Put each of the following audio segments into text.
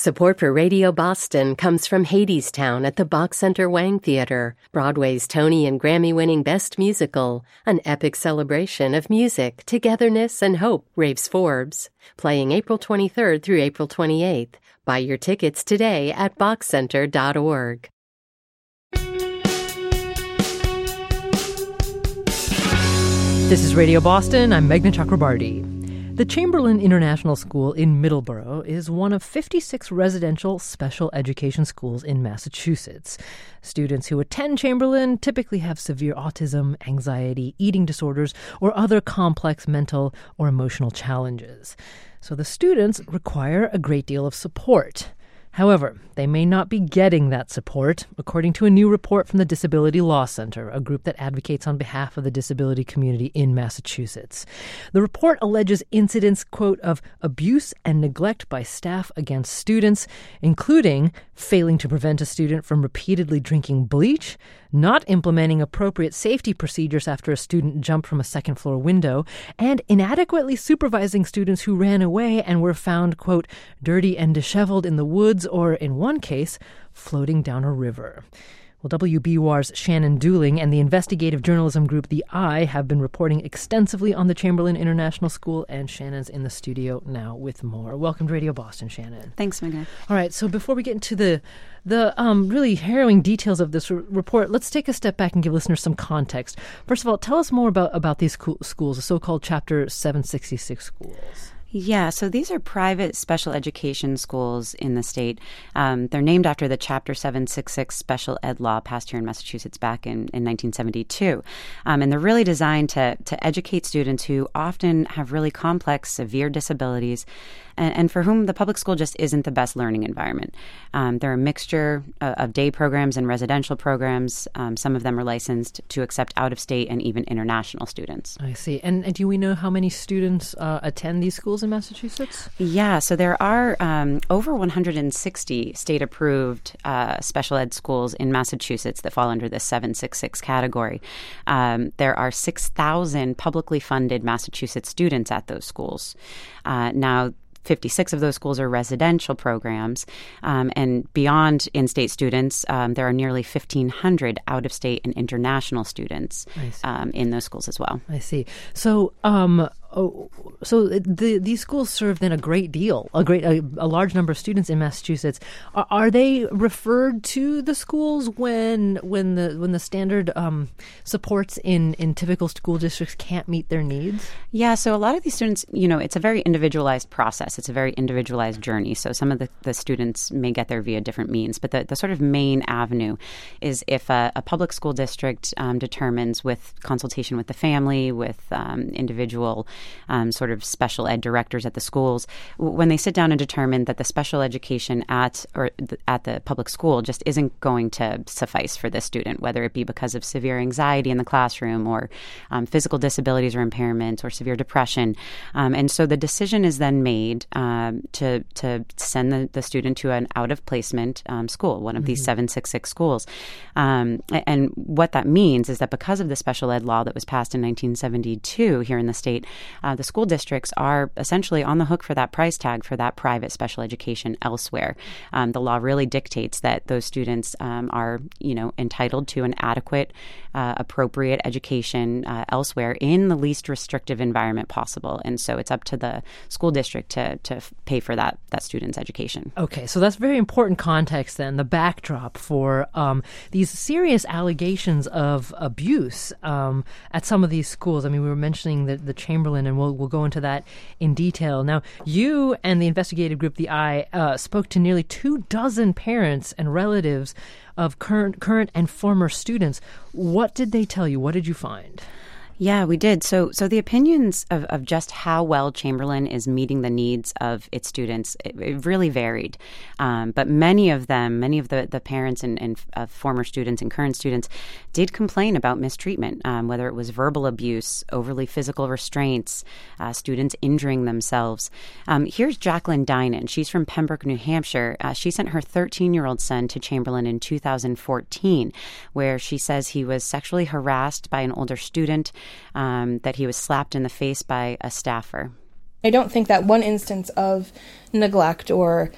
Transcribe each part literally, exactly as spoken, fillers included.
Support for Radio Boston comes from Hadestown at the Bach Center Wang Theater, Broadway's Tony and Grammy-winning Best Musical, an epic celebration of music, togetherness, and hope, raves Forbes. Playing April twenty-third through April twenty-eighth. Buy your tickets today at bach center dot org. This is Radio Boston. I'm Meghna Chakrabarty. The Chamberlain International School in Middleborough is one of fifty-six residential special education schools in Massachusetts. Students who attend Chamberlain typically have severe autism, anxiety, eating disorders, or other complex mental or emotional challenges. So the students require a great deal of support. However, they may not be getting that support, according to a new report from the Disability Law Center, a group that advocates on behalf of the disability community in Massachusetts. The report alleges incidents, quote, of abuse and neglect by staff against students, including failing to prevent a student from repeatedly drinking bleach, not implementing appropriate safety procedures after a student jumped from a second-floor window, and inadequately supervising students who ran away and were found, quote, dirty and disheveled in the woods, or in one case, floating down a river. Well, W B U R's Shannon Dooling and the investigative journalism group The Eye have been reporting extensively on the Chamberlain International School, and Shannon's in the studio now with more. Welcome to Radio Boston, Shannon. Thanks, Meghna. All right, so before we get into the the um, really harrowing details of this r- report, let's take a step back and give listeners some context. First of all, tell us more about, about these co- schools, the so-called Chapter seven sixty-six schools. Yeah, so these are private special education schools in the state. Um, they're named after the Chapter seven sixty-six special ed law passed here in Massachusetts back in, in nineteen seventy-two. Um, and they're really designed to, to educate students who often have really complex, severe disabilities and, and for whom the public school just isn't the best learning environment. Um, they're a mixture of, of day programs and residential programs. Um, some of them are licensed to accept out-of-state and even international students. I see. And, and do we know how many students uh, attend these schools in Massachusetts? Yeah, so there are um, over one hundred sixty state-approved uh, special ed schools in Massachusetts that fall under the seven sixty-six category. Um, there are six thousand publicly funded Massachusetts students at those schools. Uh, now, fifty-six of those schools are residential programs, um, and beyond in-state students, um, there are nearly fifteen hundred out-of-state and international students um, in those schools as well. I see. So, um, oh, so the, these schools serve then a great deal, a great, a, a large number of students in Massachusetts. Are, are they referred to the schools when when the when the standard um, supports in, in typical school districts can't meet their needs? Yeah. So a lot of these students, you know, it's a very individualized process. It's a very individualized journey. So some of the, the students may get there via different means, but the, the sort of main avenue is if a, a public school district um, determines, with consultation with the family, with um, individual Um, sort of special ed directors at the schools, when they sit down and determine that the special education at or th- at the public school just isn't going to suffice for this student, whether it be because of severe anxiety in the classroom or um, physical disabilities or impairment or severe depression. Um, and so the decision is then made um, to to send the, the student to an out-of-placement um, school, one of mm-hmm. these seven sixty-six schools. Um, and what that means is that because of the special ed law that was passed in nineteen seventy-two here in the state, Uh, the school districts are essentially on the hook for that price tag for that private special education elsewhere. Um, the law really dictates that those students um, are, you know, entitled to an adequate, uh, appropriate education uh, elsewhere in the least restrictive environment possible. And so it's up to the school district to to pay for that that student's education. Okay, so that's very important context then, the backdrop for um, these serious allegations of abuse um, at some of these schools. I mean, we were mentioning the, the Chamberlain, and we'll we'll go into that in detail. Now, you and the investigative group The Eye uh, spoke to nearly two dozen parents and relatives of current current and former students. What did they tell you? What did you find? Yeah, we did. So so the opinions of, of just how well Chamberlain is meeting the needs of its students, it, it really varied. Um, but many of them, many of the, the parents and, and uh, former students and current students did complain about mistreatment, um, whether it was verbal abuse, overly physical restraints, uh, students injuring themselves. Um, here's Jacqueline Dinan. She's from Pembroke, New Hampshire. Uh, she sent her thirteen-year-old son to Chamberlain in two thousand fourteen, where she says he was sexually harassed by an older student, Um, that he was slapped in the face by a staffer. I don't think that one instance of neglect or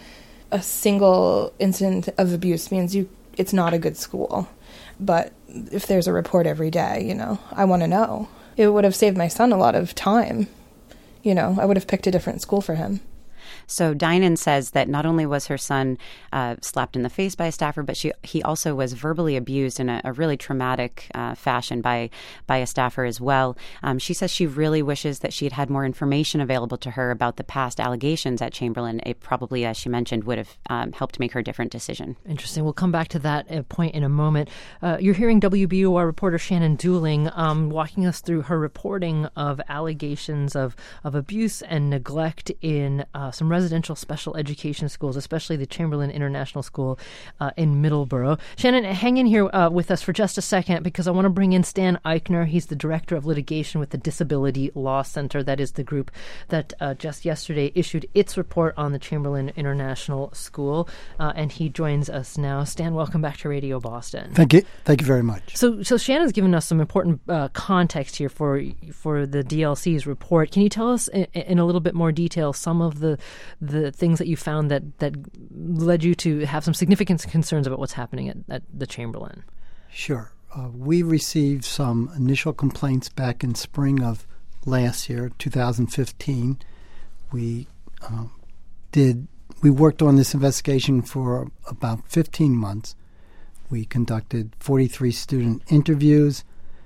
a single incident of abuse means you it's not a good school. But if there's a report every day, you know, I want to know. It would have saved my son a lot of time. You know, I would have picked a different school for him. So Dinan says that not only was her son uh, slapped in the face by a staffer, but she he also was verbally abused in a, a really traumatic uh, fashion by by a staffer as well. Um, she says she really wishes that she had had more information available to her about the past allegations at Chamberlain. It probably, as she mentioned, would have um, helped make her a different decision. Interesting. We'll come back to that uh, point in a moment. Uh, you're hearing W B U R reporter Shannon Dooling um, walking us through her reporting of allegations of, of abuse and neglect in uh, some residential special education schools, especially the Chamberlain International School uh, in Middleborough. Shannon, hang in here uh, with us for just a second because I want to bring in Stan Eichner. He's the Director of Litigation with the Disability Law Center. That is the group that uh, just yesterday issued its report on the Chamberlain International School, uh, and he joins us now. Stan, welcome back to Radio Boston. Thank you. Thank you very much. So, so Shannon's given us some important uh, context here for for the D L C's report. Can you tell us in, in a little bit more detail some of the the things that you found that, that led you to have some significant concerns about what's happening at, at the Chamberlain? Sure. Uh, we received some initial complaints back in spring of last year, two thousand fifteen. We uh, did. We worked on this investigation for about fifteen months. We conducted forty-three student interviews,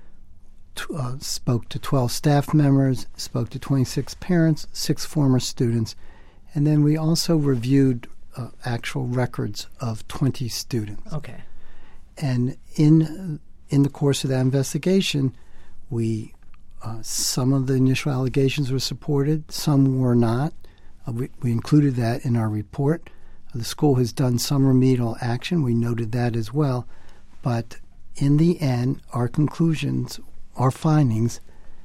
t- uh, spoke to twelve staff members, spoke to twenty-six parents, six former students, and then we also reviewed uh, actual records of twenty students. Okay. And in in the course of that investigation, we uh, some of the initial allegations were supported, some were not. Uh, we, we included that in our report. Uh, the school has done some remedial action. We noted that as well. But in the end, our conclusions, our findings,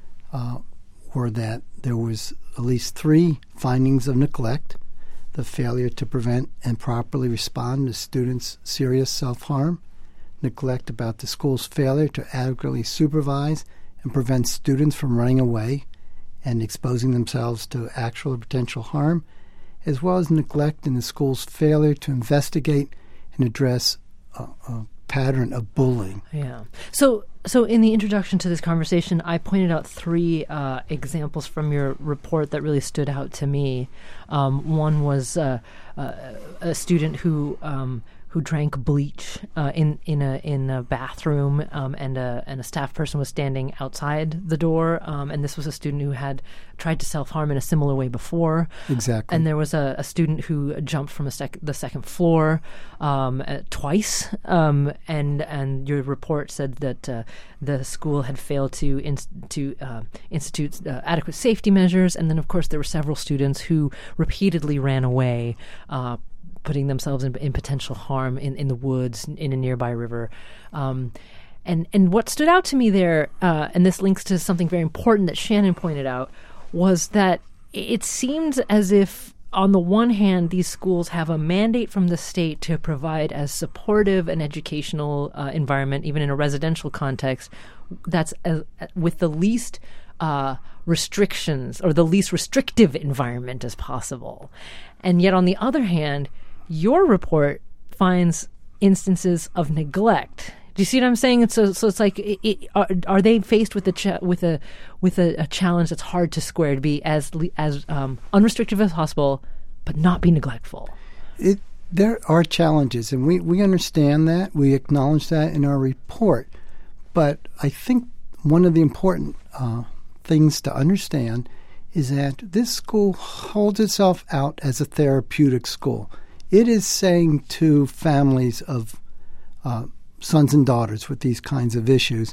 uh, were that there was at least three findings of neglect, the failure to prevent and properly respond to students' serious self-harm, neglect about the school's failure to adequately supervise and prevent students from running away and exposing themselves to actual or potential harm, as well as neglect in the school's failure to investigate and address a, a pattern of bullying. Yeah. So so in the introduction to this conversation, I pointed out three uh, examples from your report that really stood out to me. Um, one was uh, uh, a student who um, who drank bleach uh, in in a in a bathroom, um, and a and a staff person was standing outside the door, um, and this was a student who had tried to self-harm in a similar way before. Exactly. And there was a, a student who jumped from a sec- the second floor um, uh, twice, um, and and your report said that uh, the school had failed to in- to uh, institute uh, adequate safety measures, and then of course there were several students who repeatedly ran away, Uh, putting themselves in, in potential harm in, in the woods in a nearby river. Um, and and what stood out to me there, uh, and this links to something very important that Shannon pointed out, was that it seems as if, on the one hand, these schools have a mandate from the state to provide as supportive an educational uh, environment, even in a residential context, that's uh, with the least uh, restrictions or the least restrictive environment as possible. And yet, on the other hand, your report finds instances of neglect. Do you see what I'm saying? It's so, so it's like, it, it, are, are they faced with a cha- with a with a, a challenge that's hard to square, to be as as um, unrestrictive as possible, but not be neglectful? It there are challenges, and we, we understand that. We acknowledge that in our report. But I think one of the important uh, things to understand is that this school holds itself out as a therapeutic school. It is saying to families of uh, sons and daughters with these kinds of issues,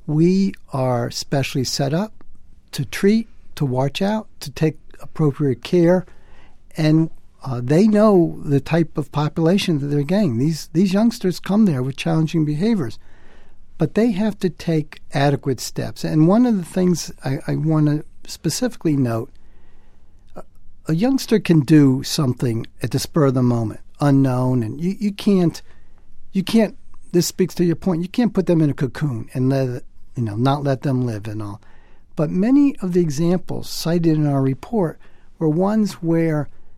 we are specially set up to treat, to watch out, to take appropriate care, and uh, they know the type of population that they're getting. These these youngsters come there with challenging behaviors, but they have to take adequate steps. And one of the things I, I want to specifically note, a youngster can do something at the spur of the moment, unknown, and you, you can't, you can't, this speaks to your point, you can't put them in a cocoon and let, you know, not let them live and all. But many of the examples cited in our report were ones where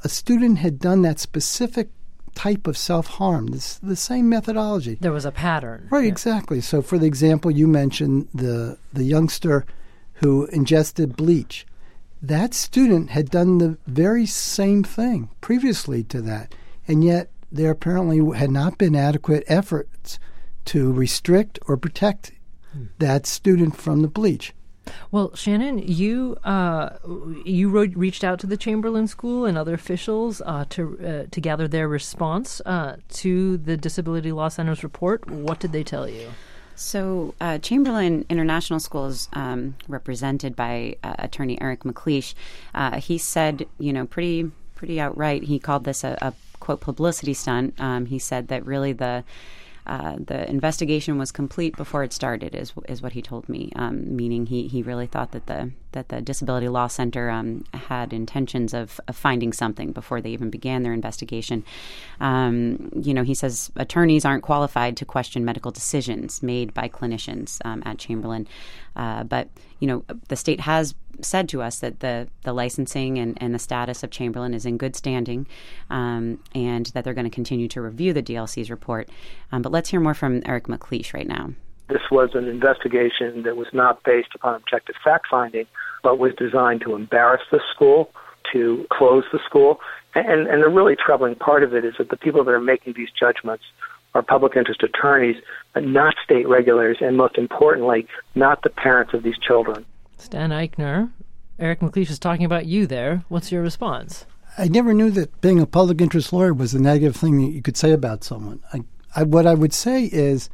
a student had done that specific type of self-harm, this, the same methodology. There was a pattern. Right, yeah. exactly. So for the example, you mentioned the the youngster who ingested bleach. That student had done the very same thing previously to that, and yet there apparently had not been adequate efforts to restrict or protect hmm. that student from the bleach. Well, Shannon, you uh, you wrote, reached out to the Chamberlain School and other officials uh, to uh, to gather their response uh, to the Disability Law Center's report. What did they tell you? So uh, Chamberlain International School is um, represented by uh, attorney Eric McLeish. Uh, he said, you know, pretty pretty outright, he called this a, a quote, publicity stunt. Um, he said that really the Uh, the investigation was complete before it started, is is what he told me. Um, meaning, he, he really thought that the that the Disability Law Center um, had intentions of, of finding something before they even began their investigation. Um, you know, he says attorneys aren't qualified to question medical decisions made by clinicians um, at Chamberlain, uh, but you know, the state has said to us that the the licensing and, and the status of Chamberlain is in good standing, um, and that they're going to continue to review the D L C's report. Um, but let's hear more from Eric McLeish right now. This was an investigation that was not based upon objective fact-finding, but was designed to embarrass the school, to close the school. And, and the really troubling part of it is that the people that are making these judgments are public interest attorneys, but not state regulators, and most importantly, not the parents of these children. Stan Eichner, Eric McLeish is talking about you there. What's your response? I never knew that being a public interest lawyer was a negative thing that you could say about someone. I, I, what I would say is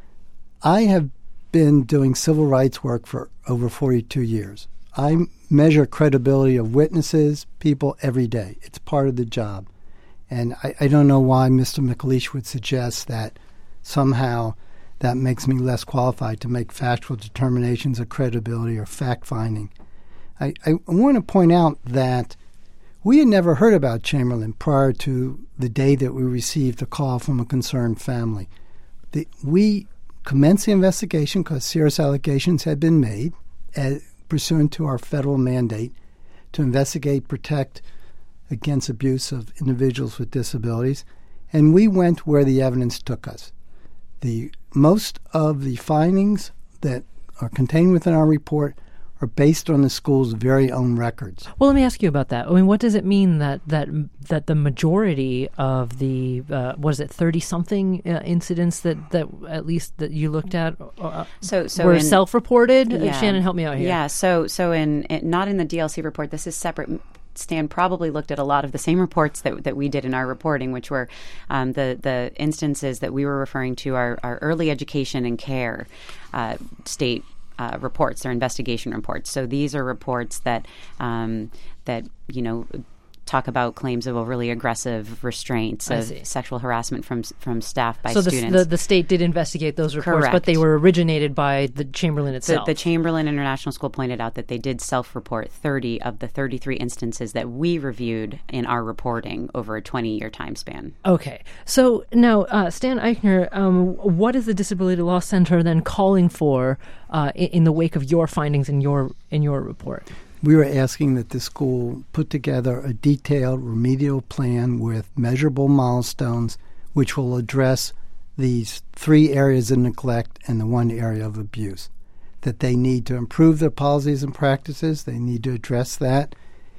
I have been doing civil rights work for over forty-two years. I measure credibility of witnesses, people every day. It's part of the job. And I, I don't know why Mister McLeish would suggest that somehow that makes me less qualified to make factual determinations of credibility or fact-finding. I, I want to point out that we had never heard about Chamberlain prior to the day that we received a call from a concerned family. The, we commenced the investigation because serious allegations had been made as, pursuant to our federal mandate to investigate, protect against abuse of individuals with disabilities, and we went where the evidence took us. The most of the findings that are contained within our report are based on the school's very own records. Well, let me ask you about that. I mean, what does it mean that that that the majority of the uh, what is it, thirty something uh, incidents that, that at least that you looked at uh, so, so were in, self-reported? Yeah. Uh, Shannon, help me out here. Yeah. So so in, in not in the D L C report. This is separate. Stan probably looked at a lot of the same reports that that we did in our reporting, which were um, the the instances that we were referring to are, are early education and care uh, state uh, reports, their investigation reports. So these are reports that um, that you know talk about claims of overly aggressive restraints, of sexual harassment from from staff by so students. So the, the state did investigate those reports, Correct. But they were originated by the Chamberlain itself. The, the Chamberlain International School pointed out that they did self-report thirty of the thirty-three instances that we reviewed in our reporting over a twenty-year time span. Okay. So now, uh, Stan Eichner, um, what is the Disability Law Center then calling for uh, in, in the wake of your findings in your in your report? We were asking that the school put together a detailed remedial plan with measurable milestones which will address these three areas of neglect and the one area of abuse. That they need to improve their policies and practices. They need to address that.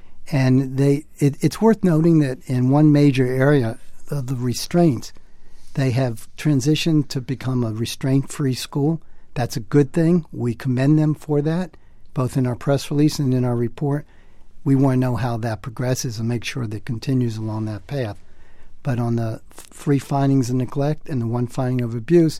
And they it, it's worth noting that in one major area of the restraints, they have transitioned to become a restraint-free school. That's a good thing. We commend them for that, both in our press release and in our report. We want to know how that progresses and make sure that it continues along that path. But on the three findings of neglect and the one finding of abuse,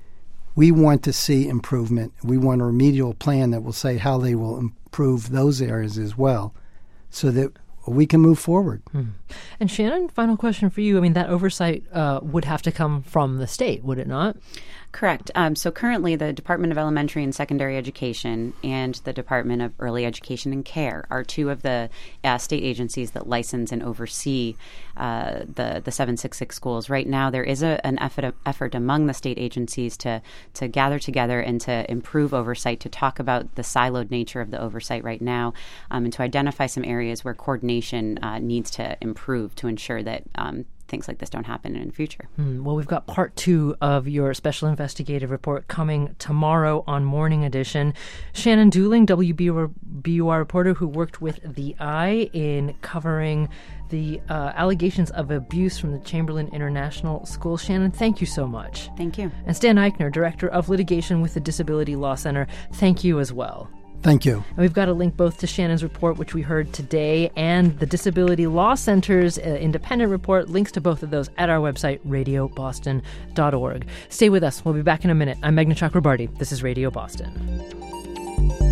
we want to see improvement. We want a remedial plan that will say how they will improve those areas as well so that we can move forward. Hmm. And Shannon, final question for you. I mean, that oversight uh, would have to come from the state, would it not? Correct. Um, so currently the Department of Elementary and Secondary Education and the Department of Early Education and Care are two of the uh, state agencies that license and oversee uh, the the seven sixty-six schools. Right now, there is a, an effort effort among the state agencies to to gather together and to improve oversight, to talk about the siloed nature of the oversight right now, um, and to identify some areas where coordination uh, needs to improve to ensure that um, things like this don't happen in the future. Mm, well, we've got part two of your special investigative report coming tomorrow on Morning Edition. Shannon Dooling, W B U R reporter who worked with The Eye in covering the uh, allegations of abuse from the Chamberlain International School. Shannon, thank you so much. Thank you. And Stan Eichner, Director of Litigation with the Disability Law Center, thank you as well. Thank you. And we've got a link both to Shannon's report, which we heard today, and the Disability Law Center's uh, independent report. Links to both of those at our website, radio boston dot org. Stay with us. We'll be back in a minute. I'm Meghna Chakrabarty. This is Radio Boston.